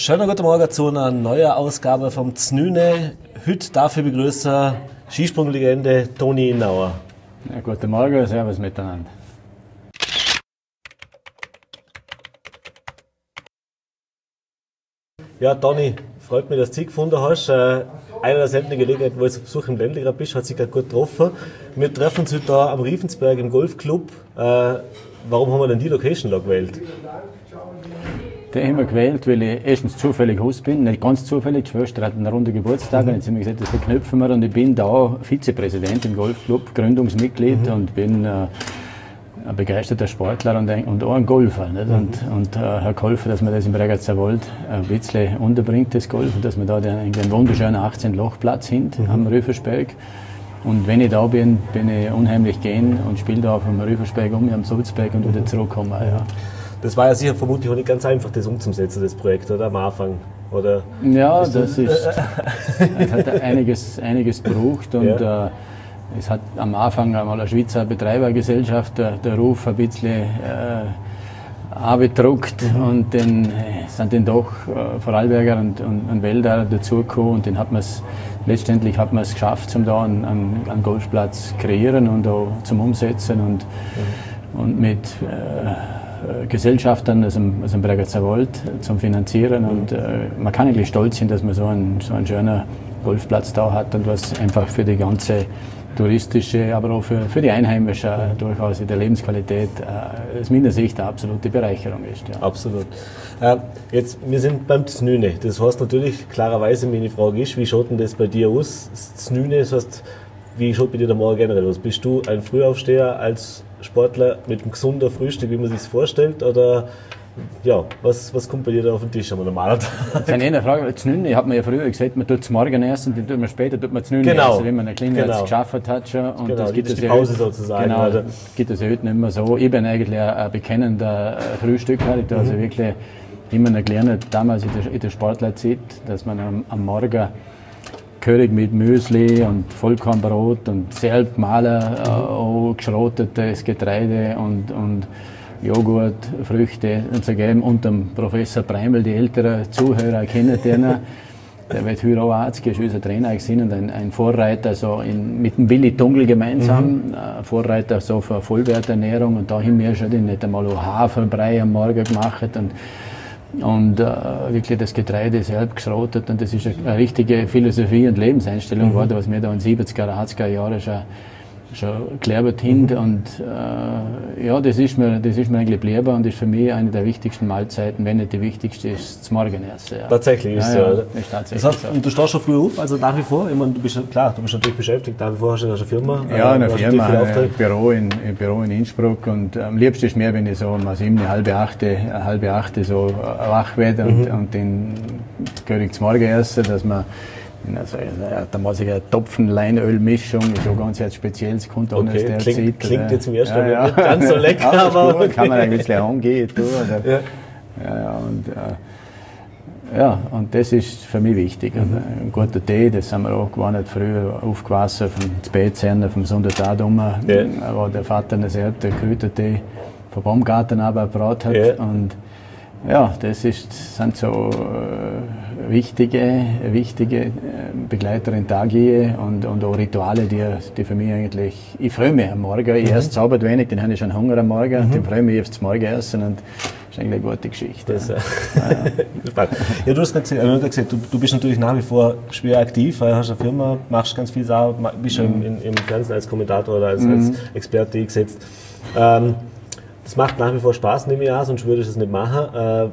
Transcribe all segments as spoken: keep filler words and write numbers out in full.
Schönen guten Morgen zu einer neuen Ausgabe vom Znüne. Heute dafür begrüße Skisprunglegende Toni Innauer. Ja, guten Morgen, servus miteinander. Ja, Toni, freut mich, dass du dich gefunden hast. Äh, eine der seltenen Gelegenheiten, wo du zu Besuch im Ländli gerade bist, hat sich gerade gut getroffen. Wir treffen uns heute da am Riefensberg im Golfclub. Äh, warum haben wir denn die Location da gewählt? Den haben wir gewählt, weil ich erstens zufällig Host bin, nicht ganz zufällig. Die Schwester hat einen runden Geburtstag, mhm. und jetzt haben wir gesagt, das verknüpfen wir. Und ich bin da Vizepräsident im Golfclub, Gründungsmitglied, mhm. und bin äh, ein begeisterter Sportler und, ein, und auch ein Golfer. Nicht? Mhm. Und, und äh, habe geholfen, dass man das im Bregenzer Wald ein bisschen unterbringt, das Golf, und dass wir da den, einen wunderschönen achtzehn-Loch-Platz haben, mhm. am Rüfersberg. Und wenn ich da bin, bin ich unheimlich gehen und spiele da auf dem Rüfersberg um, am Sulzberg und wieder zurückkommen. Ja. Das war ja sicher vermutlich auch nicht ganz einfach, das umzusetzen, das Projekt, oder am Anfang? Oder ja, ist das, das ist, es hat einiges, einiges gebraucht, und ja. äh, es hat am Anfang einmal eine Schweizer Betreibergesellschaft der, der Ruf ein bisschen äh, abgedruckt, mhm. und dann sind dann doch äh, Vorarlberger und, und, und Wälder dazugekommen, und dann hat man es letztendlich hat man es geschafft, um da einen, einen Golfplatz kreieren und auch zum Umsetzen, und, mhm. und mit äh, Gesellschaftern aus dem, aus dem Bregenzer Wald zum Finanzieren, und äh, man kann eigentlich stolz sein, dass man so einen, so einen schönen Golfplatz da hat, und was einfach für die ganze touristische, aber auch für, für die Einheimischen äh, durchaus in der Lebensqualität äh, aus meiner Sicht eine absolute Bereicherung ist. Ja. Absolut. Äh, jetzt, wir sind beim Znüne. Das heißt natürlich, klarerweise, meine Frage ist, wie schaut denn das bei dir aus? Das Znüne, das heißt, wie schaut bei dir der Morgen generell aus? Bist du ein Frühaufsteher als Sportler mit einem gesunden Frühstück, wie man sich das vorstellt? Oder ja, was, was kommt bei dir da auf den Tisch am normalen Tag? Das ist eine Frage. Znüne, ich habe mir ja früher gesagt, man tut es morgen essen, dann tut man später tut man Znüne genau. essen, wenn man eine Kleine genau. geschafft hat schon. Und genau, das gibt das es die ja Pause heute, sozusagen. Genau, oder? gibt es ja heute nicht mehr so. Ich bin eigentlich ein, ein bekennender Frühstücker. Ich tue mhm. also wirklich immer noch gelernt, damals in der, in der Sportlerzeit, dass man am, am Morgen Curry mit Müsli und Vollkornbrot und selbst gemahlen, mhm. auch geschrotetes Getreide und, und Joghurt, Früchte und so geben. Und dem Professor Breimel, die älteren Zuhörer kennen den, der wird heute auch Arzt, ist unser Trainer gewesen und ein, ein Vorreiter so in, mit dem Willi Tungl gemeinsam, mhm. ein Vorreiter so für Vollwerternährung, und da haben wir schon nicht einmal auch Haferbrei am Morgen gemacht und und äh, wirklich das Getreide selbst geschrotet, und das ist eine, eine richtige Philosophie und Lebenseinstellung mhm. geworden, was wir da in den siebziger, achtziger Jahren schon, schon gelernt haben, mhm. und äh, ja, das ist mir, das ist mir eigentlich geblieben und ist für mich eine der wichtigsten Mahlzeiten, wenn nicht die wichtigste, ist das Morgenessen. Ja. Tatsächlich ist ja, ja, ja, ist tatsächlich das heißt, so. Und du stehst schon früh auf, also nach wie vor? Ich meine, du bist klar, du bist natürlich beschäftigt, nach wie vor hast du eine Firma. Ja, eine äh, Firma, ein Büro in, ein Büro in Innsbruck, und am liebsten ist mir, wenn ich so um sieben, halbe achte, halbe achte so wach werde, und, mhm. und dann gehöre ich zum Morgenessen, dass man also, da muss ich eine Topfen-Leinöl-Mischung, ist schon ganz etwas Spezielles, kommt auch okay, aus der klingt, Zeit. Klingt jetzt im ersten Mal ja, nicht ganz so lecker, ja, aber okay. Kann man ein bisschen angehen. Du, oder? Ja. Ja, ja, und, äh, ja, und das ist für mich wichtig. Mhm. Ein guter Tee, das haben wir auch gewohnt, früher aufgewachsen vom Spätzerner, vom Sonntag um, ja. wo der Vater selbst den Kräutertee vom Baumgarten abgebraut hat. Ja. Und ja, das ist, sind so äh, wichtige, wichtige äh, Begleiter in Tag und, und auch Rituale, die, die für mich eigentlich, ich freue mich am Morgen, ich mhm. esse zaubert wenig, dann habe ich schon Hunger am Morgen, mhm. dann freue ich mich aufs Morgenessen, und das ist eigentlich eine gute Geschichte. Das, ja. Ja. Ja, du hast gerade gesagt, du, du bist natürlich nach wie vor schwer aktiv, weil du hast eine Firma, machst ganz viel Sachen, bist schon mhm. im, im Fernsehen als Kommentator oder als, mhm. als Experte eingesetzt. Ähm, Das macht nach wie vor Spaß, nehme ich an, sonst würde ich das nicht machen. Äh,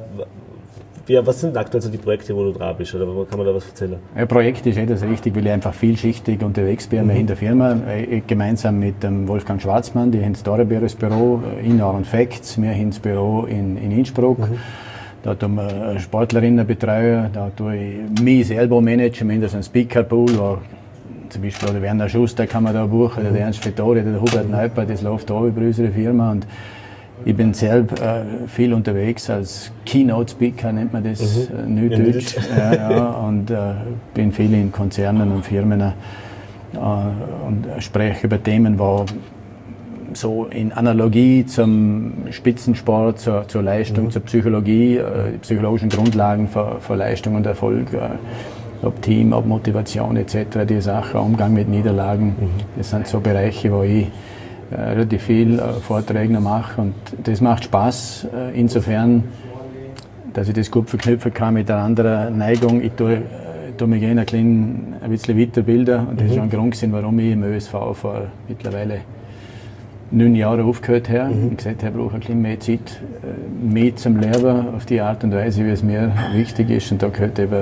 ja, was sind aktuell so die Projekte, wo du dran bist? Oder kann man da was erzählen? Ja, Projekt ist eh das richtig, weil ich einfach vielschichtig unterwegs bin. Mhm. Wir in der Firma, ich, gemeinsam mit dem Wolfgang Schwarzmann, die haben das Dorabieres Büro, Indoor und Facts, wir haben das Büro in, in Innsbruck. Mhm. Da tun wir Sportlerinnen betreuen, da tue ich mich selber managen, wir haben da so einen Speaker-Pool, wo zum Beispiel der Werner Schuster kann man da buchen, mhm. der Ernst Vettori, der Hubert Neuper, das läuft auch über unsere Firma. Und ich bin selbst äh, viel unterwegs als Keynote-Speaker, nennt man das, mhm. äh, Neudeutsch. Ja, ja, und äh, bin viel in Konzernen und Firmen äh, und spreche über Themen, wo so in Analogie zum Spitzensport, zur, zur Leistung, mhm. zur Psychologie, äh, die psychologischen Grundlagen für, für Leistung und Erfolg, äh, ob Team, ob Motivation et cetera, die Sachen, Umgang mit Niederlagen, mhm. das sind so Bereiche, wo ich äh, relativ viel äh, Vorträge noch mache und das macht Spaß, äh, insofern, dass ich das gut verknüpfen kann mit einer anderen Neigung. Ich tue, ich tue mich gerne ein, klein, ein bisschen weiterbilden und das mhm. ist schon ein Grund gewesen, warum ich im Ö S V vor mittlerweile neun Jahren aufgehört habe. Mhm. Ich gesagt habe, ich brauche ein bisschen mehr Zeit, mehr zum Lernen auf die Art und Weise, wie es mir wichtig ist. Und da gehört eben,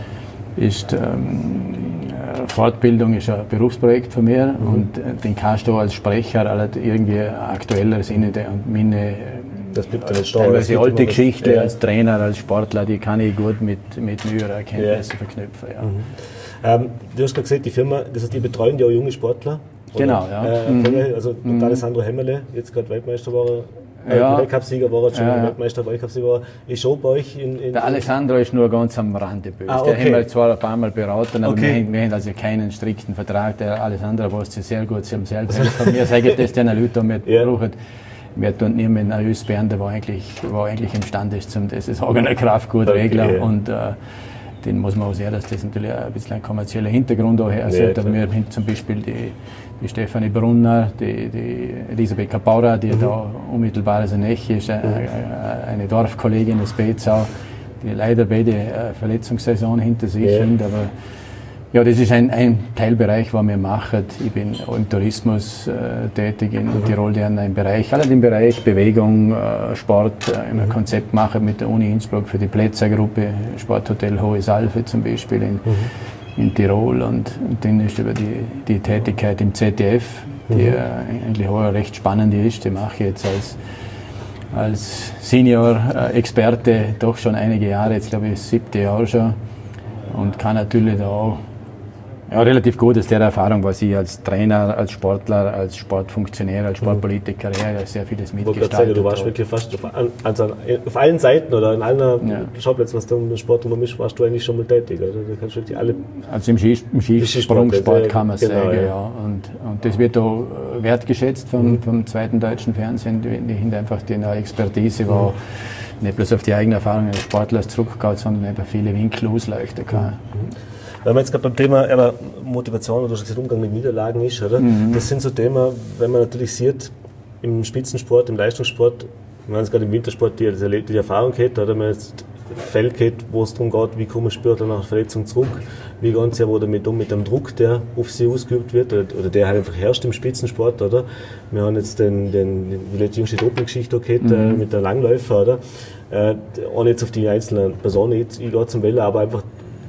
ist ähm, Fortbildung ist ein Berufsprojekt von mir mhm. und den kannst du als Sprecher halt irgendwie aktueller Sinne und meine das bleibt dann teilweise alte Geschichte ja. als Trainer, als Sportler, die kann ich gut mit, mit neueren Erkenntnissen ja. verknüpfen. Ja. Mhm. Ähm, du hast gerade gesagt, die Firma, das heißt, die betreuen ja auch junge Sportler. Oder? Genau, ja. Äh, mhm. Also mhm. Alessandro Hemmerle, jetzt gerade Weltmeister war er, ja. Weltcupsieger war er, schon ja, ja. Weltmeister, Weltcupsieger war er. Ist schon bei euch in, in Der Alessandro ist nur ganz am Rande böse. Ah, okay. Den haben wir zwar ein paar Mal beraten, aber okay. wir, haben, wir haben also keinen strikten Vertrag. Der Alessandro weiß sich sehr gut, sie haben selber von mir sagen, dass die Leute damit ja. brauchen. Wir tun niemanden ausbären, der eigentlich, wo eigentlich imstande ist, zum das ist eigener Kraftgutregler okay, ja. und äh, den muss man auch sehen, dass das natürlich ein bisschen ein kommerzieller Hintergrund auch her ja, aber wir haben zum Beispiel die, die Stefanie Brunner, die, die Elisabeth Kapaura, die mhm. da unmittelbar in der Nähe ist, eine, eine Dorfkollegin aus Bezau, die leider beide eine Verletzungssaison hinter sich ja. sind, aber ja, das ist ein, ein Teilbereich, was wir machen. Ich bin auch im Tourismus äh, tätig in mhm. Tirol, die haben einen Bereich, alle im Bereich Bewegung, äh, Sport, äh, ein mhm. Konzept machen mit der Uni Innsbruck für die Plätzer-Gruppe, Sporthotel Hohe Salve zum Beispiel in, mhm. in Tirol und, und dann ist über die, die Tätigkeit im Z D F, die mhm. äh, eigentlich auch recht spannend ist, die mache ich jetzt als als Senior-Experte doch schon einige Jahre, jetzt glaube ich das siebte Jahr schon und kann natürlich da auch ja, relativ gut aus der Erfahrung, was ich als Trainer, als Sportler, als Sportfunktionär, als Sportpolitiker her sehr vieles mitgestaltet habe. Du warst wirklich fast auf, also auf allen Seiten oder in allen ja. Schauplätzen, was da um den Sport herum ist, warst du eigentlich schon mal tätig. Oder? Du kannst wirklich alle also im, Skis, im Skisprungsport kann man genau, sagen, ja. ja. Und, und das wird auch wertgeschätzt vom, mhm. vom zweiten deutschen Fernsehen, die, die einfach die Expertise, wo mhm. nicht bloß auf die eigene Erfahrung eines Sportlers zurückgeht, sondern einfach viele Winkel ausleuchten kann. Mhm. Wenn man jetzt gerade beim Thema ja, Motivation oder gesagt, Umgang mit Niederlagen ist, oder? Mhm. Das sind so Themen, wenn man natürlich sieht, im Spitzensport, im Leistungssport, wenn man jetzt gerade im Wintersport die, die, die Erfahrung hat, oder wenn man jetzt Feld hat, wo es darum geht, wie kommen Sportler nach der Verletzung zurück, wie gehen sie ja damit um mit dem Druck, der auf sie ausgeübt wird, oder, oder der halt einfach herrscht im Spitzensport, oder? Wir haben jetzt den, den, die jüngste Doping-Geschichte gehabt, mhm. äh, mit der Langläufer, oder? Äh, ohne jetzt auf die einzelnen Personen, ich, ich gehe zum Wählen, aber einfach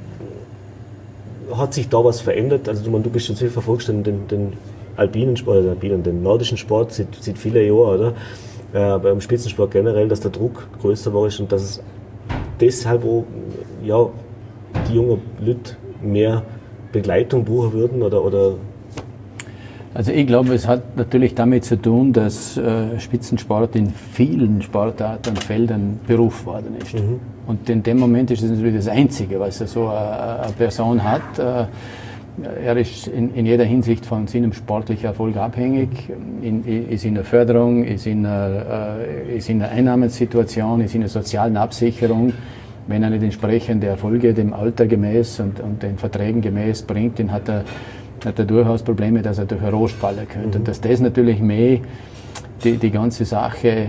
hat sich da was verändert? Also du, du bist schon viel verfolgst den, den, den alpinen Sport, den, alpinen, den nordischen Sport seit, seit vielen Jahren, oder? Äh, aber im Spitzensport generell, dass der Druck größer war ist und dass es deshalb auch, ja, die jungen Leute mehr Begleitung brauchen würden oder, oder Also ich glaube, es hat natürlich damit zu tun, dass äh, Spitzensport in vielen Sportarten und Feldern Beruf geworden ist. Mhm. Und in dem Moment ist es natürlich das Einzige, was so eine, eine Person hat. Äh, er ist in, in jeder Hinsicht von seinem sportlichen Erfolg abhängig, in, ist in der Förderung, ist in einer, äh, ist in einer Einnahmensituation, ist in einer sozialen Absicherung. Wenn er nicht entsprechende Erfolge dem Alter gemäß und, und den Verträgen gemäß bringt, dann hat er hat er durchaus Probleme, dass er durch ein Rost fallen könnte. Mhm. Und dass das natürlich mehr die, die ganze Sache äh,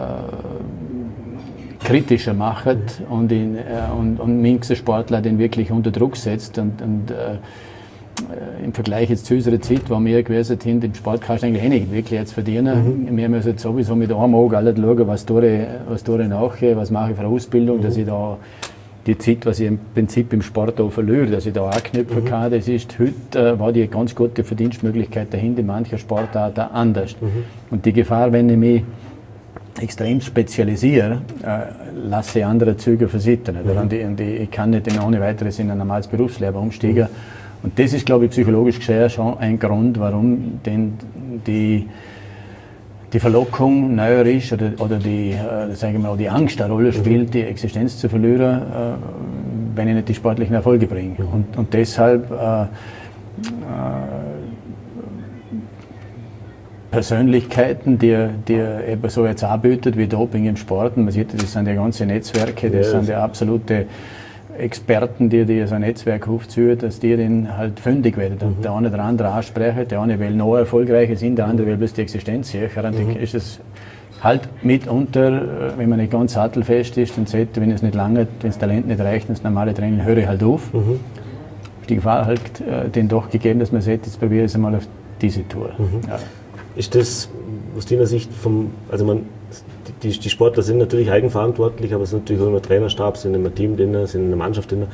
kritischer macht mhm. und, in, äh, und, und manche Sportler den wirklich unter Druck setzt. Und, und äh, im Vergleich jetzt zu unserer Zeit, wo wir gewesen sind, im Sport kannst du eigentlich eh nicht wirklich jetzt verdienen. Mhm. Wir müssen jetzt sowieso mit einem Auge alle schauen, was tue ich, was tue ich nachher, was mache ich für eine Ausbildung, mhm. dass ich da die Zeit, was ich im Prinzip im Sport auch verliere, dass ich da anknüpfen mhm. kann, das ist heute, äh, war die ganz gute Verdienstmöglichkeit dahinter in mancher Sportarten anders. Mhm. Und die Gefahr, wenn ich mich extrem spezialisiere, äh, lasse ich andere Züge versittern. Mhm. Und ich, und ich kann nicht ohne weiteres in ein normales Berufsleben umsteigen. Mhm. Und das ist, glaube ich, psychologisch gesehen schon ein Grund, warum denn die die Verlockung neuer ist oder, oder die, äh, sagen wir mal, die Angst eine Rolle spielt, die Existenz zu verlieren, äh, wenn ich nicht die sportlichen Erfolge bringe. Und, und deshalb äh, äh, Persönlichkeiten, die, die eben so jetzt anbietet wie Doping im Sport. Und man sieht, das sind ja ganze Netzwerke, das ja, sind ja absolute Experten, die, die so ein Netzwerk aufziehen, dass die dann halt fündig werden. Und mhm. der eine oder andere ansprechen, der eine will noch erfolgreicher sein, der andere will bloß die Existenz sichern. Und mhm. ist es halt mitunter, wenn man nicht ganz sattelfest ist, dann sagt, wenn es nicht lange, wenn das Talent nicht reicht, das normale Training, höre ich halt auf. Mhm. Die Gefahr halt äh, den doch gegeben, dass man sagt, jetzt probiere ich es einmal auf diese Tour. Mhm. Ja. Ist das aus deiner Sicht vom, also man, die, die Sportler sind natürlich eigenverantwortlich, aber es sind natürlich auch immer Trainerstab, sind immer Team drin, sind eine Mannschaft drin.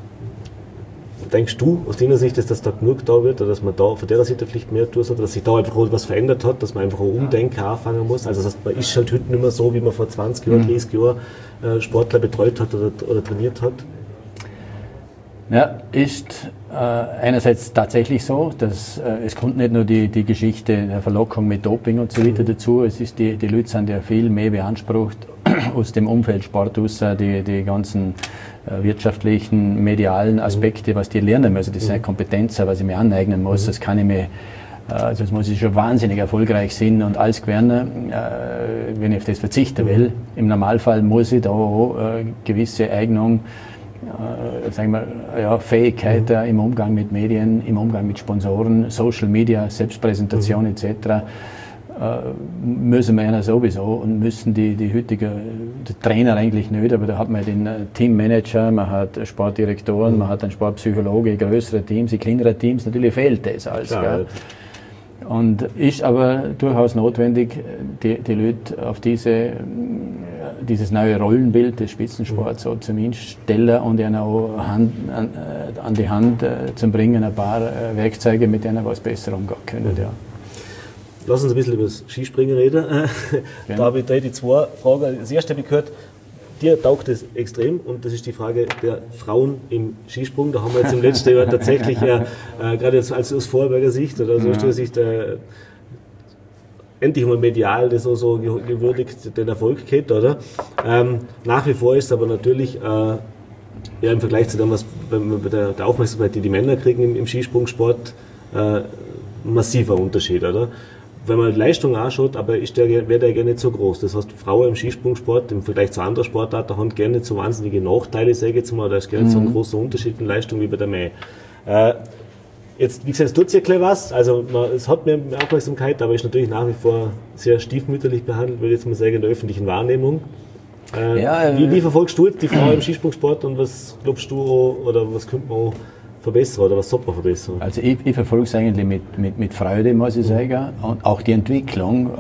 Denkst du aus deiner Sicht, dass das da genug da wird, oder dass man da von der Seite vielleicht mehr tut, oder dass sich da einfach auch was verändert hat, dass man einfach auch umdenken anfangen muss? Also das heißt, man ist halt heute nicht mehr so, wie man vor zwanzig Jahren, dreißig Jahren äh, Sportler betreut hat oder, oder trainiert hat? Ja, ist äh, einerseits tatsächlich so, dass äh, es kommt nicht nur die, die Geschichte der Verlockung mit Doping und so weiter dazu, es ist die, die Leute sind ja viel mehr beansprucht aus dem Umfeld Sport raus, die, die ganzen äh, wirtschaftlichen, medialen Aspekte, was die lernen müssen, das sind Kompetenzen, was ich mir aneignen muss, das kann ich mir, äh, also das muss ich schon wahnsinnig erfolgreich sein und alles gewähren, äh, wenn ich auf das verzichten will. Im Normalfall muss ich da auch äh, gewisse Eignung, Äh, sagen wir, ja, Fähigkeiten mhm. im Umgang mit Medien, im Umgang mit Sponsoren, Social Media, Selbstpräsentation mhm. et cetera. Äh, müssen wir ja sowieso und müssen die, die heutigen die Trainer eigentlich nicht, aber da hat man den Teammanager, man hat Sportdirektoren, mhm. man hat einen Sportpsychologe, größere Teams, die kleineren Teams, natürlich fehlt das alles. Ja, gell? Und ist aber durchaus notwendig, die, die Leute auf diese, dieses neue Rollenbild des Spitzensports so zumindest stellen und ihnen auch Hand, an, an die Hand äh, zu bringen, ein paar äh, Werkzeuge, mit denen was besser umgehen können. Ja. Lass uns ein bisschen über das Skispringen reden. Da habe ich die zwei Fragen. Das erste habe ich gehört, dir taugt es extrem, und das ist die Frage der Frauen im Skisprung. Da haben wir jetzt im letzten Jahr tatsächlich, äh, äh, gerade jetzt als aus Vorarlberger Sicht oder aus Österreicher Sicht, äh, endlich mal medial das so, so gewürdigt den Erfolg gehabt, oder? Ähm, nach wie vor ist es aber natürlich äh, ja, im Vergleich zu dem, was bei der, der Aufmerksamkeit, die die Männer kriegen im, im Skisprungsport, äh, massiver Unterschied, oder? Wenn man die Leistung anschaut, aber ist der, wäre der gerne nicht so groß. Das heißt, Frauen im Skisprungsport im Vergleich zu anderen Sportarten haben gerne nicht so wahnsinnige Nachteile, sage ich jetzt mal, da ist gerne nicht mhm. so ein großer Unterschied in Leistung wie bei der Mäh. Äh, jetzt, wie gesagt, es tut sich gleich was, also man, es hat mehr Aufmerksamkeit, aber ist natürlich nach wie vor sehr stiefmütterlich behandelt, würde ich jetzt mal sagen, in der öffentlichen Wahrnehmung. Äh, ja, äh, wie, wie verfolgst du die Frau im Skisprungsport und was glaubst du, oder was könnte man auch verbessern oder was sollte man verbessern? Also ich, ich verfolge es eigentlich mit, mit, mit Freude, muss ich sagen. Und auch die Entwicklung, äh,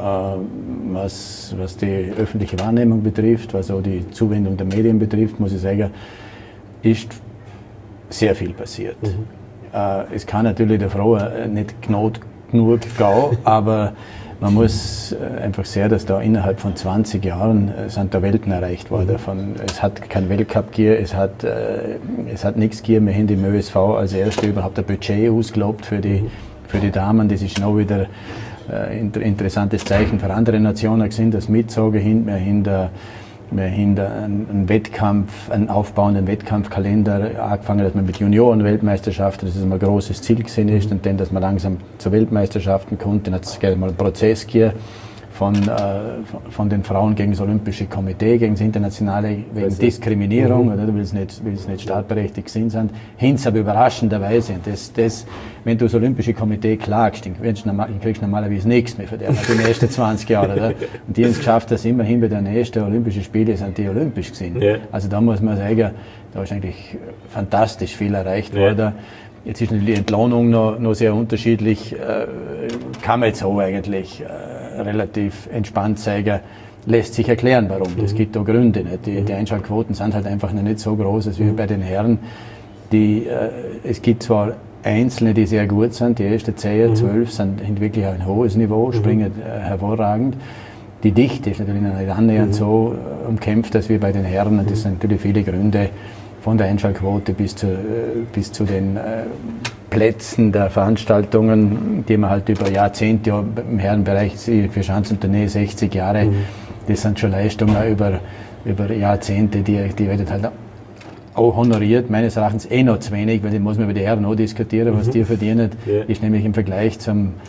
was, was die öffentliche Wahrnehmung betrifft, was auch die Zuwendung der Medien betrifft, muss ich sagen, ist sehr viel passiert. Mhm. Äh, es kann natürlich der Frau nicht genug genug gehen, aber man muss einfach sehen, dass da innerhalb von zwanzig Jahren sind da Welten erreicht worden. Von, es hat kein Weltcup gegeben, es hat, äh, es hat nichts gegeben. Wir haben im Ö S V als erste überhaupt ein Budget ausgelobt für die, für die Damen. Das ist noch wieder ein äh, interessantes Zeichen für andere Nationen gewesen, das mitzogen hin. Wir haben da, wir haben da einen, einen Wettkampf, einen aufbauenden Wettkampfkalender angefangen, dass man mit Junioren-Weltmeisterschaften, das ist ein großes Ziel gewesen ist, und dann, dass man langsam zu Weltmeisterschaften kommt. Dann hat es mal einen Prozess gegeben von, äh, von den Frauen gegen das Olympische Komitee, gegen das Internationale, wegen Diskriminierung, mhm. oder weil sie nicht, weil sie nicht startberechtigt sind. Hinz aber überraschenderweise, das, das, wenn du das Olympische Komitee klagst, dann kriegst du normalerweise nichts mehr von der, die nächsten zwanzig Jahre. Oder? Und die haben es geschafft, dass immerhin bei den nächsten Olympischen Spielen sind die olympisch gewesen. Ja. Also da muss man sagen, da ist eigentlich fantastisch viel erreicht worden. Ja. Jetzt ist natürlich die Entlohnung noch, noch sehr unterschiedlich, äh, kann man jetzt auch eigentlich äh, relativ entspannt sagen, lässt sich erklären, warum. Es mhm. gibt da Gründe. Nicht? Die, mhm. die Einschaltquoten sind halt einfach noch nicht so groß als wie mhm. bei den Herren. Die, äh, es gibt zwar Einzelne, die sehr gut sind, die ersten zehn, zwölf sind wirklich ein hohes Niveau, springen äh, hervorragend. Die Dichte ist natürlich noch nicht annähernd mhm. so äh, umkämpft als wie bei den Herren, und das sind natürlich viele Gründe, von der Einschaltquote bis zu, bis zu den äh, Plätzen der Veranstaltungen, die man halt über Jahrzehnte, ja, im Herrenbereich für Schanzentournee sechzig Jahre, mhm. das sind schon Leistungen über, über Jahrzehnte, die, die werden halt auch honoriert, meines Erachtens eh noch zu wenig, weil dann muss man über die Herren auch diskutieren, was mhm. die verdienen, ja. ist nämlich im Vergleich zum,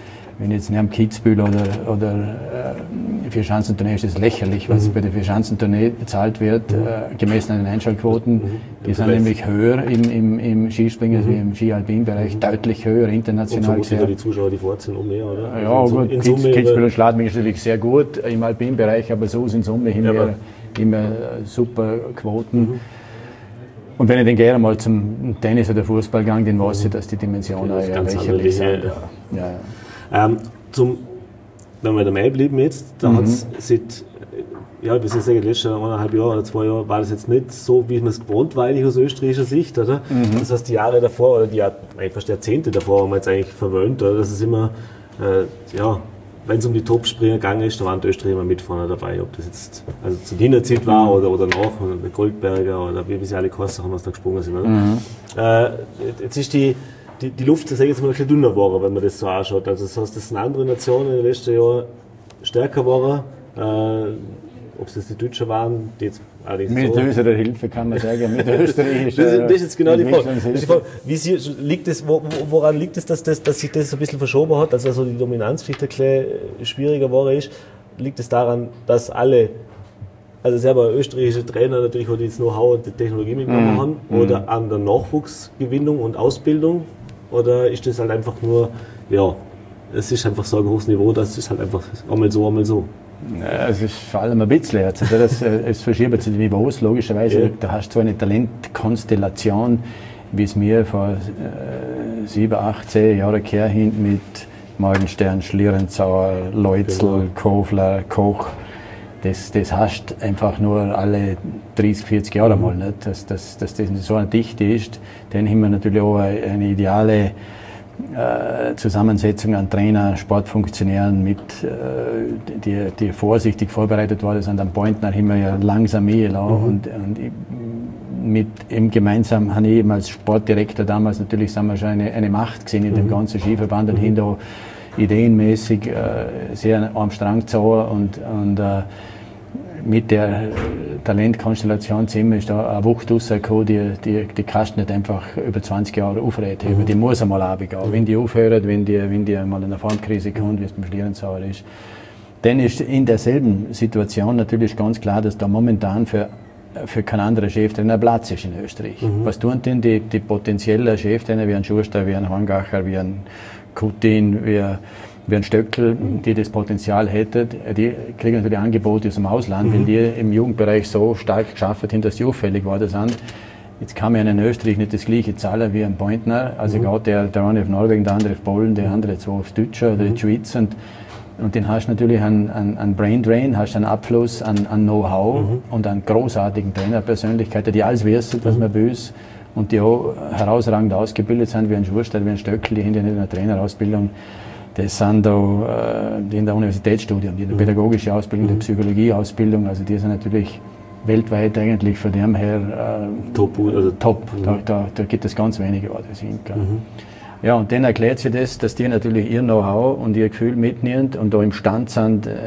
wenn ich jetzt neben Kitzbühel oder, oder äh, Vierschanzentournee ist das lächerlich, was mhm. bei der Vierschanzentournee bezahlt wird, mhm. äh, gemessen an den Einschaltquoten. Mhm. Die ja, sind nämlich höher im, im, im Skispringen mhm. als im Ski-Alpin-Bereich, mhm. deutlich höher international. Und vermutlich die Zuschauer, die vor Ort sind, um mehr, oder? Ja, also gut, Kitz, Kitzbühel und Schladming ist natürlich sehr gut im Alpin-Bereich, aber so sind Summe immer, ja, immer super Quoten. Mhm. Und wenn ich dann gehe mal zum Tennis oder Fußball gehe, dann weiß ich, dass die Dimensionen okay, ja lächerlich sind. Ja. Ja, ja. Ähm, zum, wenn wir dabei bleiben jetzt, da mhm. hat es seit, ja, bis jetzt eigentlich letztes eineinhalb Jahre oder zwei Jahre war das jetzt nicht so, wie man es gewohnt war eigentlich aus österreichischer Sicht, oder? Mhm. Das heißt, die Jahre davor oder die Jahr, fast Jahrzehnte davor haben wir jetzt eigentlich verwöhnt, oder? Das ist immer, äh, ja, wenn es um die Top-Springer gegangen ist, da waren die Österreicher immer mit vorne dabei, ob das jetzt also zu Diener Zeit war oder, oder nach, oder der Goldberger oder wie, wie sie alle geheißen haben, was da gesprungen sind. Oder? Mhm. Äh, jetzt ist die, die, die Luft, das sage ich jetzt mal, ein bisschen dünner geworden, wenn man das so anschaut. Also das heißt, das sind andere Nationen in den letzten Jahren stärker geworden. Äh, ob es das die Deutschen waren, die jetzt mit so unserer Hilfe kann man sagen, mit österreichischer. Das, das ist jetzt genau die Frage. Die Frage wie sie, liegt das, wo, woran liegt es, dass, das, dass sich das ein bisschen verschoben hat, dass also die Dominanz vielleicht ein bisschen schwieriger geworden ist? Liegt es daran, dass alle, also selber österreichische Trainer natürlich, die jetzt Know-how und die Technologie mitgenommen mm. haben, mm. oder an der Nachwuchsgewinnung und Ausbildung? Oder ist das halt einfach nur, ja, es ist einfach so ein hohes Niveau, dass es halt einfach einmal so, einmal so. Ja, es ist vor allem ein bisschen, also das, es verschiebt sich die Niveaus, logischerweise. Ja. Da hast du so eine Talentkonstellation, wie es mir vor äh, sieben, acht, zehn Jahren her hin mit Morgenstern, Schlierenzauer, Leutzel, genau. Kofler, Koch. Das, das hast einfach nur alle dreißig, vierzig Jahre mhm. mal, nicht? Dass, dass, dass das so eine Dichte ist. Dann haben wir natürlich auch eine ideale Äh, Zusammensetzung an Trainer, Sportfunktionären mit, äh, die, die vorsichtig vorbereitet worden sind. Am Pointner haben wir ja langsam eingeladen mhm. und, und ich, mit ihm gemeinsam habe ich eben als Sportdirektor damals natürlich sind wir schon eine, eine Macht gesehen in mhm. dem ganzen Skiverband und mhm. haben da ideenmäßig äh, sehr am Strang gezogen und, und äh, mit der Talentkonstellation zusammen ist da eine Wucht rausgekommen, die, die, die kannst du nicht einfach über zwanzig Jahre aufreden. Mhm. Die muss einmal runtergehen. Mhm. Wenn die aufhört, wenn die, wenn die mal in eine Formkrise kommt, wie es beim Schlierenzauer ist. Dann ist in derselben Situation natürlich ganz klar, dass da momentan für, für keinen anderen Cheftrainer Platz ist in Österreich. Mhm. Was tun denn die, die potenziellen Cheftrainer wie ein Schuster, wie ein Horngacher, wie ein Kutin, wie wie ein Stöckel, die das Potenzial hätten, die kriegen natürlich Angebote aus dem Ausland, mhm. weil die im Jugendbereich so stark geschafft haben, dass die auffällig geworden sind. Jetzt kann man in Österreich nicht das gleiche zahlen wie ein Pointner. Also mhm. geht der, der eine auf Norwegen, der andere auf Polen, der andere zwar auf Deutscher oder mhm. die Schweiz. Und, und dann hast du natürlich einen, einen, einen Brain Drain, hast einen Abfluss an, an Know-how mhm. und an großartigen Trainerpersönlichkeiten, die alles wissen, was man böse und die auch herausragend ausgebildet sind, wie ein Schuster, wie ein Stöckel, die haben ja nicht eine Trainerausbildung. Das sind da äh, die in der Universitätsstudium, die in der pädagogische Ausbildung, die Psychologieausbildung, also die sind natürlich weltweit eigentlich von dem her äh, top. Also top. Mhm. Da, da, da gibt es ganz wenige, die das hinkriegen. Mhm. Ja, und dann erklärt sich das, dass die natürlich ihr Know-how und ihr Gefühl mitnehmen und da im Stand sind, äh,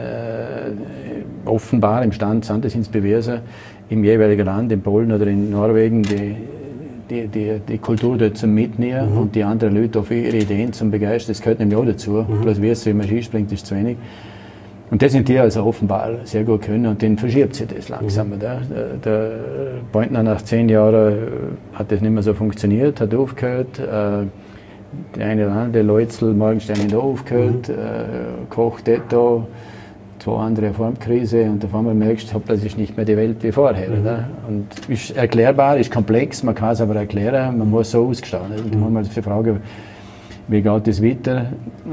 offenbar im Stand sind, das ins Beweisen, im jeweiligen Land, in Polen oder in Norwegen, die Die, die, die Kultur dort zum Mitnehmen mhm. und die anderen Leute auf ihre Ideen zum Begeistern, das gehört nämlich auch dazu. Mhm. Bloß wie es so, wie man Ski springt, ist zu wenig. Und das sind die also offenbar sehr gut können und dann verschiebt sich das langsam. Mhm. Der, der Pointner nach zehn Jahren hat das nicht mehr so funktioniert, hat aufgehört. Der eine oder andere, Leutzel, Morgenstern hat aufgehört, mhm. Koch, Detto, zwei andere Formkrise und auf einmal merkst du, das ist nicht mehr die Welt wie vorher. Mhm. Oder? Und ist erklärbar, ist komplex, man kann es aber erklären, man muss so ausgestanden. Und dann haben wir die Frage, wie geht das weiter?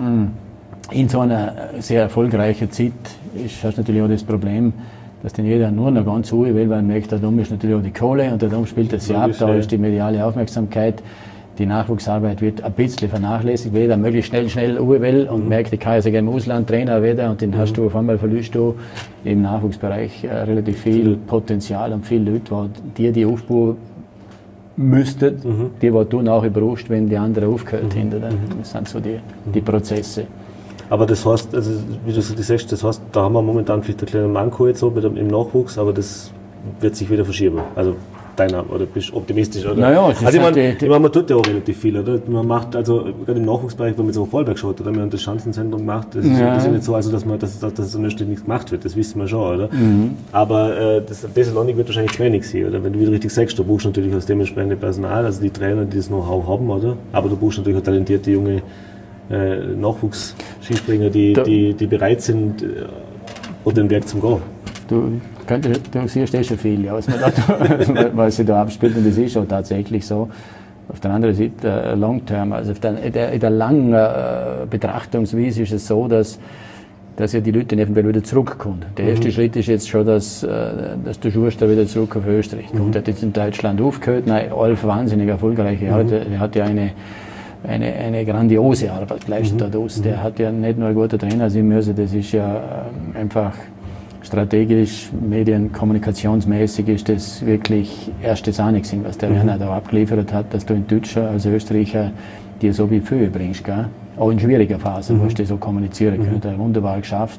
In so einer sehr erfolgreichen Zeit ist, hast du natürlich auch das Problem, dass dann jeder nur noch ganz ruhig will, weil man merkt, da oben ist natürlich auch die Kohle und da oben spielt das ja ab, da ist die mediale Aufmerksamkeit. Die Nachwuchsarbeit wird ein bisschen vernachlässigt, weil jeder möglichst schnell, schnell ruhig will und mhm. merkt, ich kann ja sogar im Ausland Trainer werden und dann mhm. hast du auf einmal verlierst du im Nachwuchsbereich äh, relativ viel Potenzial und viele Leute, die die aufbauen müssten, mhm. die, die du nachher brauchst, wenn die anderen aufgehört mhm. haben. Das sind so die, die Prozesse. Aber das heißt, also, wie du sagst, das heißt, da haben wir momentan vielleicht einen kleinen Manko jetzt so mit dem, im Nachwuchs, aber das wird sich wieder verschieben. Also deiner, oder bist du optimistisch? Oder? Naja, also ich meine, ich mein, man tut ja auch relativ viel, oder? Man macht, also gerade im Nachwuchsbereich, wenn man so Vollberg schaut, oder? Wir haben das Schanzenzentrum gemacht, das ist ja, das ist ja nicht so, also dass man, dass, dass, dass so nichts gemacht wird, das wissen wir schon, oder? Mhm. Aber äh, das Thessaloniki wird wahrscheinlich zu wenig sein, oder? Wenn du wieder richtig sagst, du brauchst natürlich das dementsprechende Personal, also die Trainer, die das Know-how haben, oder? Aber du brauchst natürlich auch talentierte junge äh, Nachwuchs-Skispringer, die, die, die bereit sind, äh, und den Weg zum Gehen. Du, könntest, du siehst eh schon viel, ja, was, man da, was sich da abspielt, und das ist schon tatsächlich so. Auf der anderen Seite, äh, long term, also auf der, in, der, in der langen äh, Betrachtungsweise ist es so, dass, dass ja die Leute eventuell wieder zurückkommen. Der erste mhm. Schritt ist jetzt schon, dass, äh, dass der Schuster wieder zurück auf Österreich kommt. Mhm. Er hat jetzt in Deutschland aufgehört, nein, Alf wahnsinnig erfolgreich. Mhm. Er, hat, er hat ja eine, eine, eine grandiose Arbeit geleistet mhm. dort. Mhm. Der hat ja nicht nur ein guter Trainer sein müssen, das ist ja äh, einfach strategisch, medien-, kommunikationsmäßig ist das wirklich erste Sahne gewesen, was der mhm. Werner da abgeliefert hat, dass du in Deutscher als Österreicher dir so wie Fühe bringst, gell? Auch in schwieriger Phase, mhm. wo du so kommunizieren mhm. können. Wunderbar geschafft.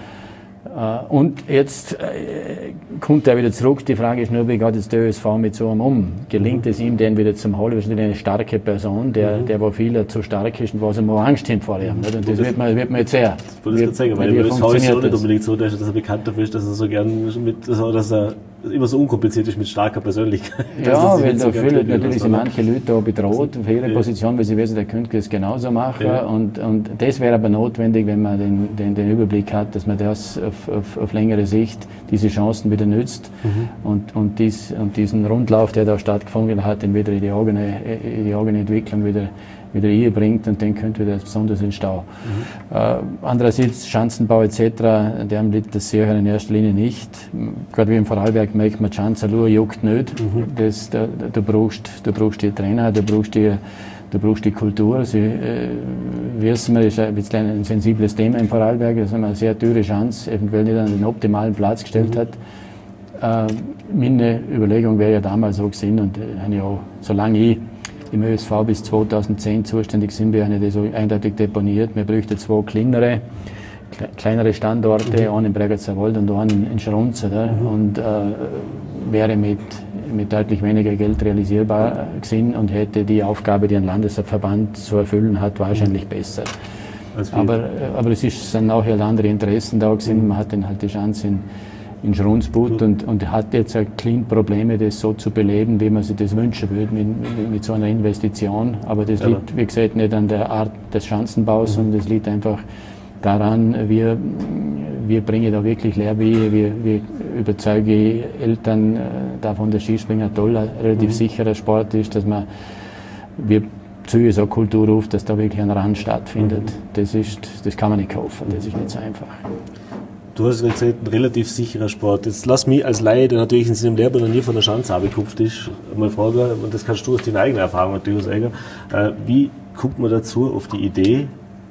Und jetzt äh, kommt er wieder zurück. Die Frage ist nur, wie geht jetzt der Ö S V mit so einem um? Gelingt mhm. es ihm, den wieder zum Holen? Wir sind eine starke Person, der, mhm. der wo viele zu stark ist und wo sie mal Angst haben vor ihm. Und das, das wird man, wird man jetzt sehr. Das wollte ich gerade sagen, weil der Ö S V ist ja nicht unbedingt so, dass er bekannt dafür ist, dass er so gern mit, so, dass er immer so unkompliziert ist mit starker Persönlichkeit. Ja, weil da so fühlen natürlich sind manche Leute da bedroht für ihre ja. Position, weil sie wissen, der könnte es genauso machen. Ja. Und, und das wäre aber notwendig, wenn man den, den, den Überblick hat, dass man das auf, auf, auf längere Sicht diese Chancen wieder nützt mhm. und, und, dies, und diesen Rundlauf, der da stattgefunden hat, den wieder in die eigene, in die eigene Entwicklung wieder wieder einbringt, und den könnte wieder besonders entstehen. Mhm. Äh, andererseits Schanzenbau et cetera, dem liegt das sehr in erster Linie nicht. Gerade wie im Vorarlberg merkt man, die Schanzenlur juckt nicht. Mhm. Das, da, du, brauchst, du brauchst die Trainer, du brauchst die, du brauchst die Kultur. Sie, äh, wissen wir, ist ein bisschen ein sensibles Thema im Vorarlberg, dass man eine sehr teure Chance eventuell nicht an den optimalen Platz gestellt mhm. hat. Äh, meine Überlegung wäre ja damals so gewesen, und äh, auch, solange ich im Ö S V bis zweitausendzehn zuständig sind, wir haben das so eindeutig deponiert. Wir bräuchten zwei kleinere, kleinere Standorte, mhm. einen in Bregenzer Wald und einen in Schrunz. Mhm. Und äh, wäre mit, mit deutlich weniger Geld realisierbar gewesen und hätte die Aufgabe, die ein Landesverband zu erfüllen hat, wahrscheinlich besser. Aber, aber es ist, sind auch halt andere Interessen da gewesen. Mhm. Man hat dann halt die Chance in in Schrunzbut und, und hat jetzt ein kleines Probleme, das so zu beleben, wie man sich das wünschen würde, mit, mit, mit so einer Investition. Aber das ja. liegt, wie gesagt, nicht an der Art des Schanzenbaus, mhm. sondern das liegt einfach daran, wir, wir bringen da wirklich Lehr bei, wir, wir überzeugen Eltern davon, dass Skispringer toll, ein relativ mhm. sicherer Sport ist, dass man, wir ziehen so eine Kultur auf, dass da wirklich ein Rand stattfindet. Mhm. Das ist, das kann man nicht kaufen, das ist nicht so einfach. Du hast gesagt, ein relativ sicherer Sport. Jetzt lass mich als Laie, der natürlich in seinem Lehrbuch noch nie von der Schanze abgekupft ist, mal fragen, und das kannst du aus deiner eigenen Erfahrung natürlich sagen, äh, wie kommt man dazu auf die Idee,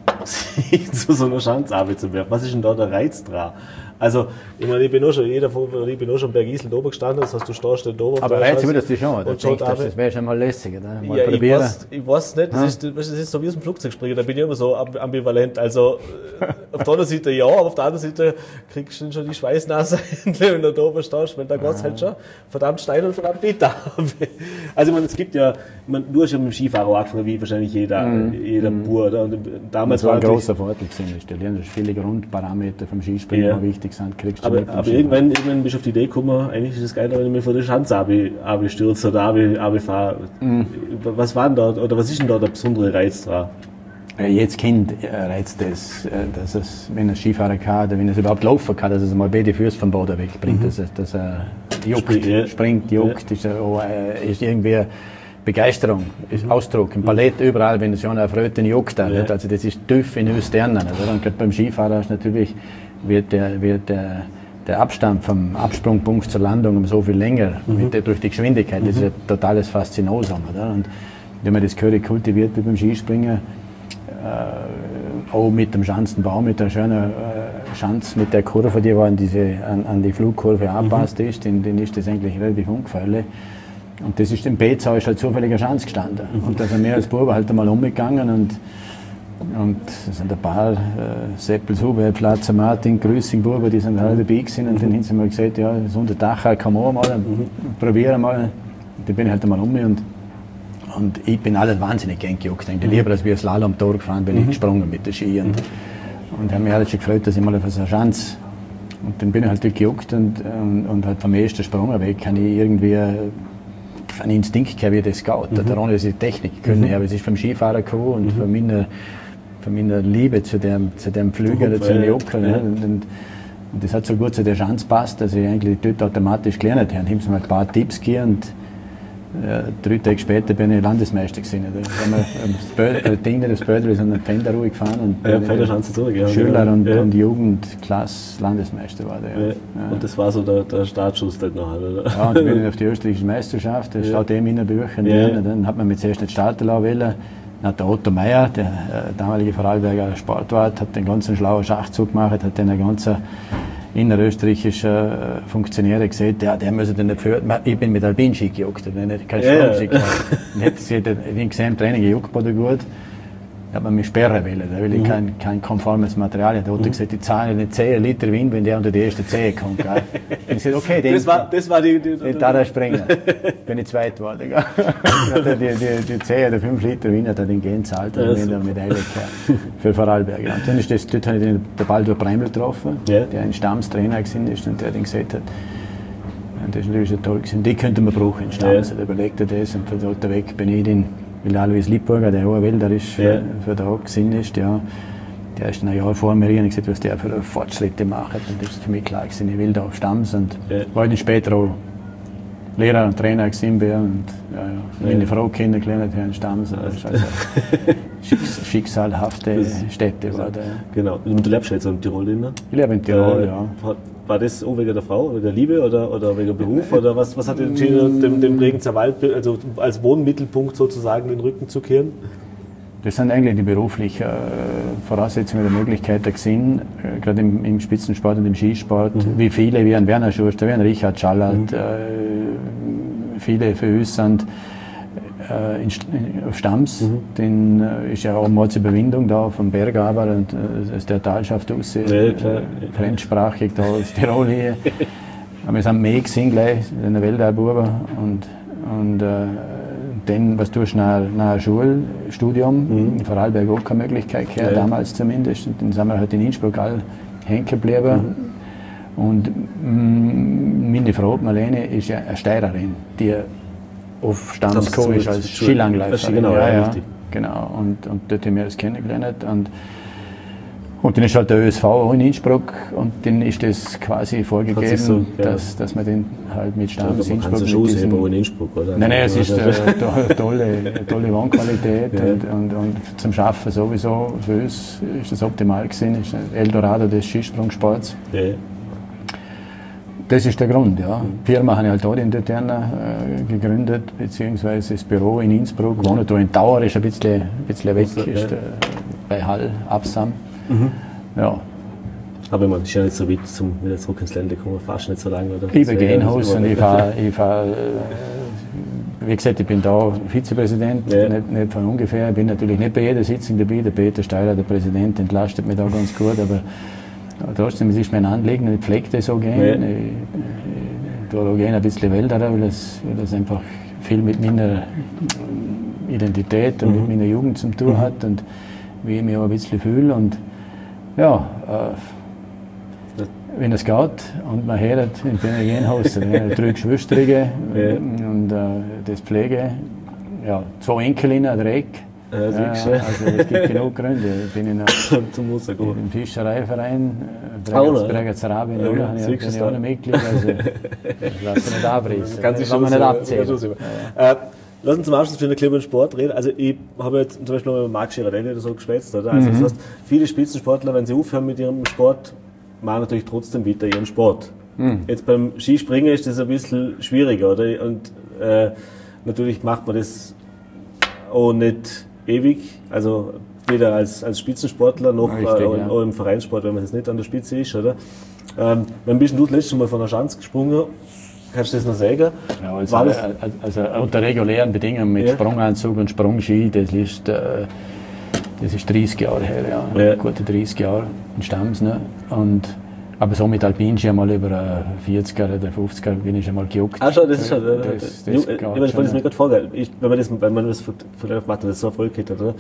sich zu so einer Schanze zu werfen? Was ist denn da der Reiz dran? Also, ich meine, ich bin auch schon, jeder von, ich bin auch schon Berg Isel oben gestanden, das heißt, du stehst da oben. Aber reizt würdest du schon, oder? Denkst, das wäre schon mal lässig, oder? Mal ja, ich weiß, ich weiß nicht, das ist, das ist so wie aus dem Flugzeug springen, da bin ich immer so ambivalent. Also, auf der einen Seite ja, aber auf der anderen Seite kriegst du schon die Schweißnase, wenn du da oben stehst, weil da geht es halt schon verdammt steil und verdammt weiter. Also, ich meine, es gibt ja, ich meine, du hast ja mit dem Skifahrer angefangen, wie wahrscheinlich jeder, mhm. jeder mhm. Bur, oder? Und damals das war ein großer Vorteil gewesen, du lernst viele Grundparameter vom Skispringen, ja. wichtig sind, kriegst du aber, aber irgendwann, irgendwann bist du auf die Idee gekommen, eigentlich ist es geiler, wenn ich mich von der Schanze abstürze oder runterfahre. Mhm. Was war denn da, oder was ist denn da der besondere Reiz dran? Jetzt Kind reizt das, dass es, wenn er Skifahrer kann, oder wenn er es überhaupt laufen kann, dass er mal beide Füße vom Boden wegbringt, mhm. dass, er, dass er juckt, Spring, ja. springt, juckt, ja. ist, er, ist irgendwie Begeisterung, ist Ausdruck. Im Ballett überall, wenn es schon eine Fröte juckt, ja. also das ist tief in uns drinnen. Und gerade beim Skifahrer ist natürlich, wird der, wird der, der Abstand vom Absprungpunkt zur Landung um so viel länger, mhm. mit der, durch die Geschwindigkeit, mhm. das ist ein totales Faszinosum. Oder? Und wenn man das gehörig kultiviert wie beim Skispringen, äh, auch mit dem Schanzenbau, mit der schönen äh, Schanze, mit der Kurve, die an, diese, an, an die Flugkurve angepasst mhm. ist, dann, dann ist das eigentlich relativ ungefährlich. Und das ist im Bezau ist halt zufälliger Schanz gestanden. Mhm. Und da sind wir als Buben halt einmal umgegangen und Und es sind ein paar, äh, Seppels, Huber, Platzer, Martin, Grüssing, Buben, die sind alle dabei gewesen. Und dann haben sie mal gesagt, ja, so unter Dach kann man auch mal, mhm. probieren mal, Da bin ich halt einmal um mich und, und ich bin alles wahnsinnig gern gejuckt. Ich lieber, als wir Slalom Tor gefahren bin, mhm. ich gesprungen mit der Ski. Und, mhm. und habe mich halt schon gefreut, dass ich mal auf so eine Chance. Und dann bin ich halt gejuckt und, und, und halt vom ersten Sprung weg kann ich irgendwie einen Instinkt gehabt, wie das geht. Mhm. Daran, dass ich Technik können mhm. habe. Es ist vom Skifahren gekommen und mhm. von, meiner, von meiner Liebe zu dem, zu dem Flügel oder zu dem Juckeln. Ja. Und, und, und das hat so gut zu der Chance passt, dass ich eigentlich dort automatisch gelernt habe. Und ich habe mir ein paar Tipps gegeben und ja, drei Tage später bin ich Landesmeister gewesen. Da haben wir das Ding, das Bödel, sondern Pfänderruhe gefahren und ja, Pfänderschanze zurück, ja. Schüler und, ja. und Jugendklasse Landesmeister war der. Ja. Ja. Und das war so der, der Startschuss dort noch, oder? Ja, und dann bin ich auf die österreichische Meisterschaft, das ja. steht eben in den Büchern. Ja. Dann hat man mich zuerst nicht starten lassen wollen. Dann hat der Otto Meier, der äh, damalige Vorarlberger Sportwart, hat den ganzen schlauen Schachzug gemacht, hat den ganzen innerösterreichischer Funktionäre gesehen, der, der muss den nicht führen. Ich bin mit Alpinski gejuckt, ich habe keinen Sprungski gemacht. Ich habe gesehen, im Training gejuckt wurde gut. Da hat man mich sperren wollen, da will ich mhm. kein, kein konformes Material. Da hat er mhm. gesagt, die zahlen nicht zehn Liter Wind, wenn der unter die erste Zehe kommt. Gell? Und ich sagte, okay, den, das, war, das war die... die, die da der Springer. Bin ich zweit geworden. die, die, die zehn oder fünf Liter Wind hat er den gehen zahlt und ja, mit Medaille für Vorarlberg. Und dann ist das, dort habe ich den, den Baldur Breml getroffen, ja. der ein Stammstrainer gewesen ist und der den gesagt hat, und das ist natürlich schon toll gewesen. Die könnte man brauchen in Stams. Ja. Da überlegt er das und von dort weg bin ich den, weil Alois Lippburger, der hohe Wälder ist, für, ja. für den Hock gewesen ist, ja. Der ist ein Jahr vor mir und ich gesagt, was der für Fortschritte macht. Und das ist für mich klar gewesen, ich will da auf Stams und ja. weil ich später auch Lehrer und Trainer gewesen bin und ja, ja, meine ja. Frau kennengelernt habe in Stams. Also also schicksalhafte Städte war der. Genau. Und du lebst jetzt in Tirol, ne? Ich lebe in Tirol, äh, ja. War das auch wegen der Frau, wegen der Liebe oder, oder wegen Beruf? Oder was, was hat dich entschieden, dem, dem Bregenzer Wald also als Wohnmittelpunkt sozusagen den Rücken zu kehren? Das sind eigentlich die beruflichen äh, Voraussetzungen oder Möglichkeiten gewesen, äh, gerade im, im Spitzensport und im Skisport, mhm. wie viele, wie ein Werner Schuster, wie ein Richard Schallert, mhm. äh, viele für uns sind äh, in, in, auf Stams, mhm. den äh, ist ja auch mal zur Überwindung da vom Berg aber und äh, aus der Talschaft aus, äh, ja, fremdsprachig da aus Tirol hier. Aber wir sind mehr gesehen gleich, in der Weltallbuben und, und äh, dann, was tust du nach, nach Schulstudium, mhm. in Vorarlberg auch keine Möglichkeit gehabt, ja. damals zumindest. Und dann sind wir halt in Innsbruck all hängen geblieben. Mhm. Und mh, meine Frau Marlene ist ja eine Steirerin, die auf Stams gekommen ist als Skilangläuferin. Genau, ja, ja, genau. Und, und dort haben wir das kennengelernt. Und, und dann ist halt der Ö S V auch in Innsbruck und dann ist das quasi vorgegeben, so, ja. dass, dass man den halt mit Stams in Innsbruck... Also diesem, in Innsbruck, oder? Nein, nein, es ist eine tolle, tolle Wohnqualität ja. und, und, und zum Schaffen sowieso, für uns ist das optimal gewesen, ist ein Eldorado des Skisprungsports. Ja. Das ist der Grund, ja. Die Firma habe ich halt auch in der Terna äh, gegründet, beziehungsweise das Büro in Innsbruck, ja. wohnen da in Tauer, ist ein bisschen, ein bisschen weg, also, ist ja. äh, bei Hall, Absam. Mhm. Ja. Aber man ist ja nicht so weit zum wieder zurück ins Land gekommen, fast nicht so lange, oder? Ich bin Genhaus und ich fahre, ich fahr, äh, wie gesagt, ich bin da Vizepräsident, ja. nicht, nicht von ungefähr. Ich bin natürlich nicht bei jeder Sitzung dabei. Der Peter Steiler, der Präsident, entlastet mich da ganz gut, aber trotzdem, es ist mein Anliegen und ich pflege das so gerne. Ja. Ich, ich tue auch gerne ein bisschen Wälder, weil das, weil das einfach viel mit meiner Identität und mhm. mit meiner Jugend zu tun mhm. hat und wie ich mich auch ein bisschen fühle. Und ja, äh, wenn es geht und man hört, ich bin ein Genhaus, drei Geschwisterige ja. und äh, das Pflege, ja, zwei Enkelinnen, ein Eck. Ja, ja, also es gibt genug Gründe. Ich bin in einem Fischereiverein, Breger Zerabin, da bin ich auch ein Mitglied, also ich lasse nicht abrissen, kann man nicht abzählen. Ja. Äh, lass uns zum Abschluss für den Klipp und Sport reden. Also ich habe jetzt zum Beispiel noch mit Marc Girardelli oder so geschwätzt, oder? Also mhm. das heißt, viele Spitzensportler, wenn sie aufhören mit ihrem Sport, machen natürlich trotzdem weiter ihren Sport. Mhm. Jetzt beim Skispringen ist das ein bisschen schwieriger, oder? Und äh, natürlich macht man das auch nicht ewig, also weder als, als Spitzensportler noch Richtig, äh, ja. auch im Vereinssport, wenn man jetzt nicht an der Spitze ist, oder? Ähm, wann bist du das letzte Mal von der Schanze gesprungen? Kannst du das noch sagen? Ja, also, War das also unter regulären Bedingungen mit ja. Sprunganzug und Sprungski, das ist, äh, das ist dreißig Jahre her, ja. ja. Gute dreißig Jahre in Stams. Ne? Und Aber so mit Alpinski einmal über vierziger oder fünfziger bin ich schon mal gejuckt. Ah, schon, das ist schon. Das, das, das das ich meine, ich wollte es mir gerade vorstellen. Wenn man das, wenn man das vielleicht macht, das so Erfolg hat, oder?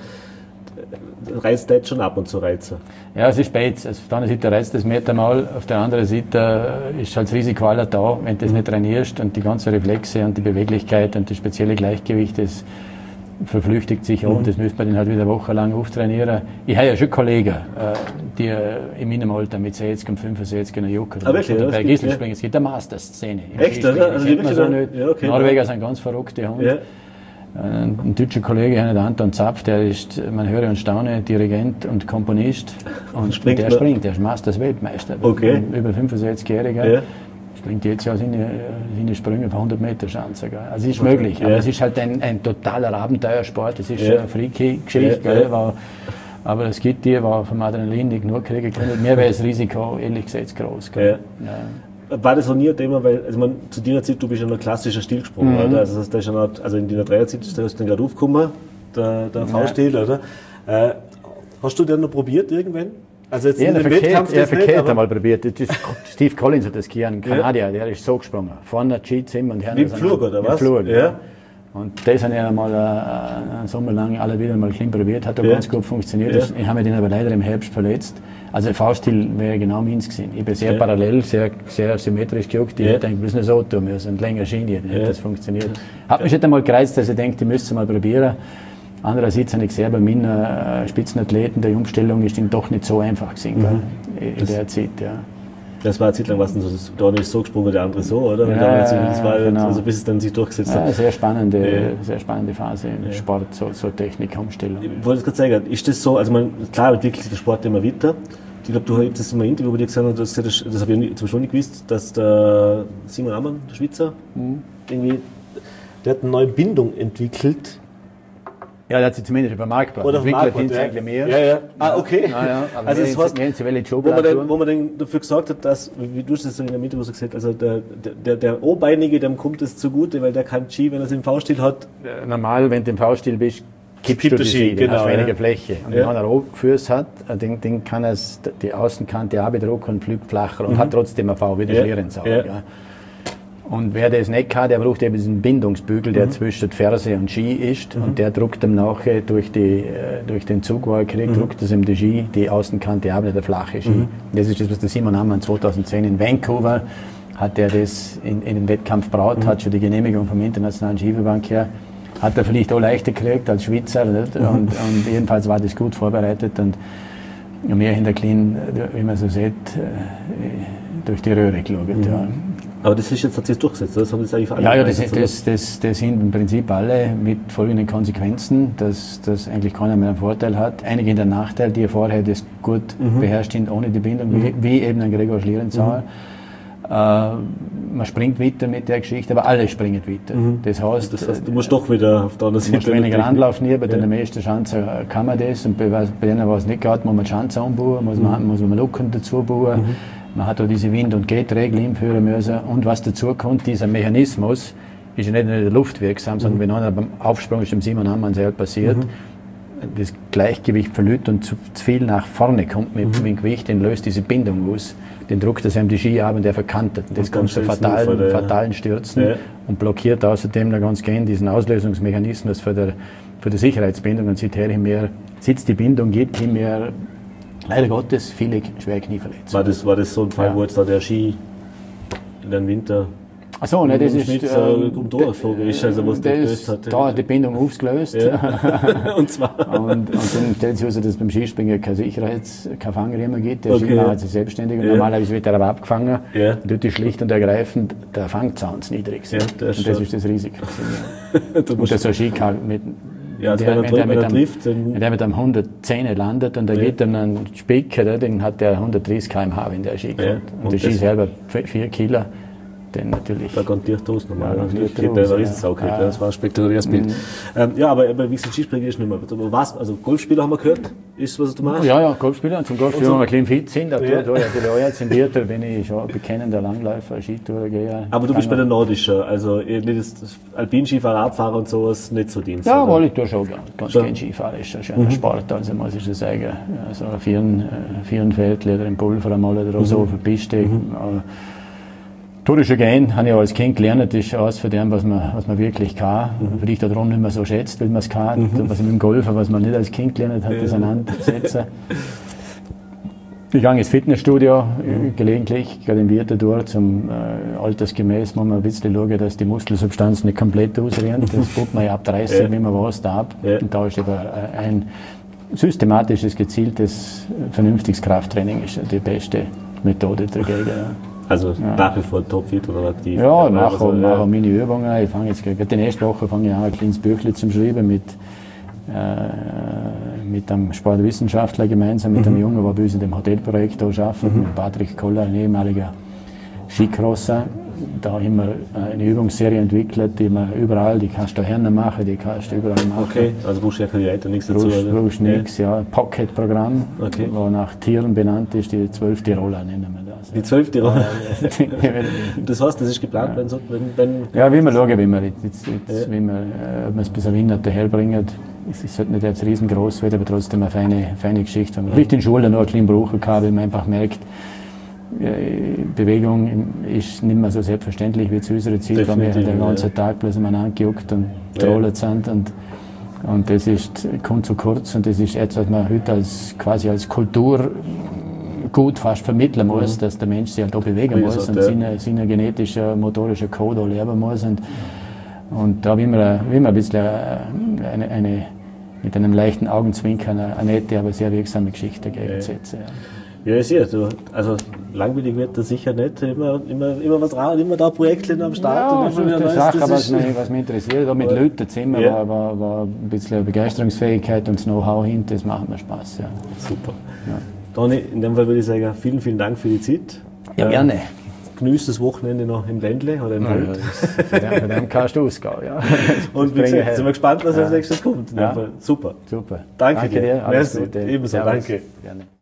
Reizt das schon ab und zu Reize. Ja, es ist spät. Also auf der einen Seite reizt das mehr einmal, auf der anderen Seite ist halt das Risiko aller da, wenn du das nicht trainierst und die ganzen Reflexe und die Beweglichkeit und das spezielle Gleichgewicht, das verflüchtigt sich auch, mhm. das müsste man dann halt wieder wochenlang auftrainieren. Ich habe ja schon Kollegen, die in meinem Alter mit sechzig und fünfundsiebzig noch jucken. Ah, wirklich? Ja, bei Gisselspringen, es gibt eine Master-Szene. Echt, oder? Also die so nicht. Ja, okay, Norweger sind ganz verrückte Hunde. Ja. Ein, ein deutscher Kollege, der Anton Zapf, der ist, man höre und staune, Dirigent und Komponist. Und springt der springt, der ist Masters-Weltmeister. Okay. Über fünfundsechzigjähriger. Ja. Springt jetzt ja seine, seine Sprünge von hundert Meter Schanze. Also es ist okay. möglich, ja. aber es ist halt ein, ein totaler Abenteuersport, es ist ja. eine freaky Geschichte, ja. Ja. aber es gibt die, die vom Adrenalin nicht genug kriegen können. Mir wäre das Risiko ehrlich gesagt groß. Ja. Ja. War das auch nie ein Thema, weil also man, zu deiner Zeit, du bist ja noch klassischer Stil gesprungen, mhm. oder? Also, das ist noch, also in deiner Dreierzeit ist das dann gerade aufgekommen, der, der V-Stil, ja. oder? Äh, hast du den noch probiert irgendwann? Also jetzt ja, in dem Wettkampf ja, verkehrt einmal probiert. Das ist Steve Collins hat das gern, ein Kanadier, ja. der ist so gesprungen. Vorne Cheats immer und hinten. Wie im Flug, oder was? Flug, ja. ja. Und das habe ich einmal äh, einen Sommer lang alle wieder mal klein probiert, hat auch ja. ganz gut funktioniert. Ja. Ich habe mich den aber leider im Herbst verletzt. Also der V-Stil wäre genau meins gewesen. Ich bin sehr ja. parallel, sehr, sehr symmetrisch gejuckt. Ich ja. hätte eigentlich bloß eine so tun müssen, eine längere Schiene, dann hätte ja. das funktioniert. Hat ja. mich nicht einmal gereizt, dass ich denke, ich müsste es mal probieren. Andererseits habe ich gesehen, bei meinen äh, Spitzenathleten, die Umstellung ist dann doch nicht so einfach gewesen, mhm. in das, der Zeit. Ja. Das war eine Zeit lang, was denn so, der eine ist so gesprungen, der andere so, oder? Ja, das war genau. also bis es dann sich durchgesetzt hat. Ja, sehr spannende, ja. sehr spannende Phase im ja. Sport, so, so Technikumstellung. Ich wollte es gerade sagen, ist das so, also man, klar entwickelt sich der Sport immer weiter. Ich glaube, du hast das in einem Interview bei dir gesagt, das, das, das habe ich zum Beispiel nicht gewusst, dass der Simon Ammann, der Schweizer, mhm. irgendwie, der hat eine neue Bindung entwickelt. Ja, der hat sie zumindest vermarktbar. Oder vermarktbar, ja. mehr. Ja, ja. Ah, okay. Ja, ja. Aber also es heißt, wo, man dann, wo man dann dafür gesagt hat, dass, wie du es in der Interview gesagt hast, also der, der, der O-Beinige, dem kommt es zugute, weil der kann Ski, wenn er es im V-Stil hat. Normal, wenn du im V-Stil bist, kippst du die Ski, genau, hast weniger ja. Fläche. Und ja. wenn er O-Füße hat, dann, dann kann er die Außenkante auch bedrucken und fliegt flacher und mhm. hat trotzdem ein V, wie der ja. Schlierenzauber. Ja. Ja. Und wer das nicht kann, der braucht eben diesen Bindungsbügel, der mhm. zwischen Ferse und Ski ist. Mhm. Und der druckt ihm nachher durch, die, durch den Zug, wo er kriegt, mhm. druckt es ihm die Ski, die Außenkante ab, der flache Ski. Mhm. Das ist das, was der Simon Ammann zweitausendzehn in Vancouver hat er das in, in den Wettkampf gebraut, mhm. hat schon die Genehmigung vom Internationalen Skiverband her. Hat er vielleicht auch leichter gekriegt als Schweizer. Nicht? Mhm. Und, und jedenfalls war das gut vorbereitet. Und mehr hinter Clean, wie man so sieht, durch die Röhre geschaut. Mhm. Ja. Aber das ist jetzt, hat sich durchgesetzt, das haben jetzt eigentlich alle. Ja, ja, das, das, das, das sind im Prinzip alle mit folgenden Konsequenzen, dass, dass eigentlich keiner mehr einen Vorteil hat. Einige in der Nachteil, die vorher das gut mhm. beherrscht sind, ohne die Bindung, mhm. wie, wie eben ein Gregor Schlierenzauer. Mhm. Äh, man springt weiter mit der Geschichte, aber alle springen weiter. Mhm. Das heißt, das heißt, du musst doch wieder auf der anderen Seite. Du musst weniger Anlauf nehmen, bei ja. den meisten Schanzen kann man das, und bei, bei denen, was nicht geht, muss man Schanzen umbauen, muss man, mhm. muss man Lucken dazu bauen. Mhm. Man hat auch diese Wind- und Geht-Regel einführen müssen. Und was dazu kommt, dieser Mechanismus ist ja nicht nur in der Luft wirksam, mhm. sondern wenn einer beim Aufsprung ist dem Simon Ammann selber passiert, mhm. das Gleichgewicht verliert und zu, zu viel nach vorne kommt mit, mhm. mit dem Gewicht, den löst diese Bindung aus. Den druckt das einem die Ski ab und der verkantet. Das kommt zu fatalen, der, fatalen Stürzen ja. und blockiert außerdem da ganz gern diesen Auslösungsmechanismus für, der, für die Sicherheitsbindung. Und seither mehr sitzt die Bindung, gibt ihm mehr. Leider Gottes viele schwere Knieverletzungen. War das, war das so ein Fall, ja. wo jetzt da der Ski in den Winter Ach so, ne, das ist Schmitz, äh, um durchgeflogen ist, also was der gelöst hat? Da hat die Bindung aufgelöst. Ja. und zwar? Und, und dann stellt sich heraus, dass es beim Skispringen keine Sicherheits-, keine Fangriemen gibt. Der okay. Skimann hat sich selbstständig und ja. normalerweise wird er aber abgefangen. Ja. Und dort ist schlicht und ergreifend der Fangzaun zu niedrig. Ja, das und das ist das Risiko. Und der so Ski kann mit Ja, der, wenn, der, wenn, der trifft, wenn der mit einem hundertzehn landet und da ja. geht dann ein Spicker, dann hat der hundertdreißig Kilometer pro Stunde, wenn der Ski kommt. Ja. Und, und der Ski selber vier Kilo. den natürlich. Da kommt dir Toast nochmal. Ja, Ja, natürlich geht Toast, der ja. Riesensau, okay. Ja. Das war ein spektakuläres Bild. Mhm. Ähm, ja, aber, aber wie gesagt, Skispringer ist nicht mehr. Aber was, also Golfspieler haben wir gehört, ist was du machst? Ja, ja, Golfspieler. Und zum Golfspieler, Und so- wenn wir ein bisschen fit sind, da, Ja. da, da, da, jetzt in Biertal bin ich schon bekennender Langläufer, Skitourer. Aber du bist bei der Nordischer, also eh nicht das Alpinskifahrer, Abfahrer und sowas, nicht so Dienst. Ja, oder? weil ich tue schon gern. Ganz Schon. gern Skifahren ist ein schöner Sport, also muss ich schon sagen. Also ein Vieren, äh, Vierenfeldli oder im Pulver einmal oder so auf der Piste. Äh, Tourische gehen, habe ich als Kind gelernt, das ist alles von dem, was man, was man wirklich kann. Mhm. Vielleicht darum nicht mehr so schätzt, weil man es kann. Mhm. Was mit dem Golfen, was man nicht als Kind gelernt hat, Ja. das aneinandersetzen. Ich gehe ins Fitnessstudio, mhm. gelegentlich, gerade im Winter durch, zum äh, altersgemäß muss man ein bisschen schauen, dass die Muskelsubstanz nicht komplett ausrennt. Das tut man ja ab dreißig, Ja. wie man was da ab. Ja. Und da ist aber ein systematisches, gezieltes, vernünftiges Krafttraining ist die beste Methode dagegen. Ja. Also Ja. nach wie vor topfit oder aktiv? Ja, ich mache, also, mache meine Übungen. Ich fange jetzt gerade die nächste Woche fange ich an, ein kleines Büchlein zum Schreiben mit, äh, mit einem Sportwissenschaftler gemeinsam, mit einem Jungen, der bei uns in dem Hotelprojekt da arbeitet, mit Patrick Koller, ein ehemaliger Skicrosser. Da haben wir eine Übungsserie entwickelt, die man überall, die kannst du daheim machen, die kannst du überall machen. Okay, also brauchst du ja keine Leiter, nichts dazu. Brauchst, oder? brauchst nichts, ja. Pocket-Programm, Okay. wo nach Tieren benannt ist, die zwölf Tiroler nennen wir das. Die zwölf Tiroler. Ja, Das heißt, das ist geplant, wenn, so, wenn, wenn ja, wie wir schauen, wie wir, jetzt, jetzt, Ja. wie wir, äh, ob wir es bis am Winter herbringen. Es ist halt nicht jetzt riesengroß wird, aber trotzdem eine feine, feine Geschichte. Wenn man vielleicht in der Schule noch einen kleinen Bruch gehabt, weil man einfach merkt, äh, Bewegung ist nicht mehr so selbstverständlich wie zu unserer Zeit, weil wir Definitiv, den ganzen ja. Tag bloß umeinander gejuckt und Ja. getrollt sind. Und, und das ist, kommt zu kurz und das ist etwas, was man heute als, quasi als Kultur gut fast vermitteln muss, dass der Mensch sich halt auch bewegen Wie muss gesagt, und ja. seine, seine genetische, motorische Code auch lernen muss. Und, und da will man, will man ein bisschen äh, eine, eine, mit einem leichten Augenzwinkern eine, eine nette, aber sehr wirksame Geschichte dagegen setzen. Ja. Ja, ich sehe, du, also langweilig wird das sicher nicht. Immer, immer, immer was dran, immer da Projekte am Start. Ja, und das immer ist wieder die Neues. Sache, Das was ist- mich, was mich interessiert. Auch mit Ja. Leuten zusammen Ja. war, war, war ein bisschen Begeisterungsfähigkeit und das Know-how hin, das macht mir Spaß. Ja. Super. Ja. Toni, in dem Fall würde ich sagen, vielen, vielen Dank für die Zeit. Ja, Äh, gerne. Genießt das Wochenende noch im Ländle oder im Ja, Wald. das- Von dem, von dem kannst du ausgehen. Ja. Und wie Das bringe gesagt, ich sind wir her. gespannt, was Ja. als nächstes kommt. In dem Ja. Fall. Super. Super. Danke dir. dir. Alles Merci. Gute. Ebenso, Servus. danke. Gerne.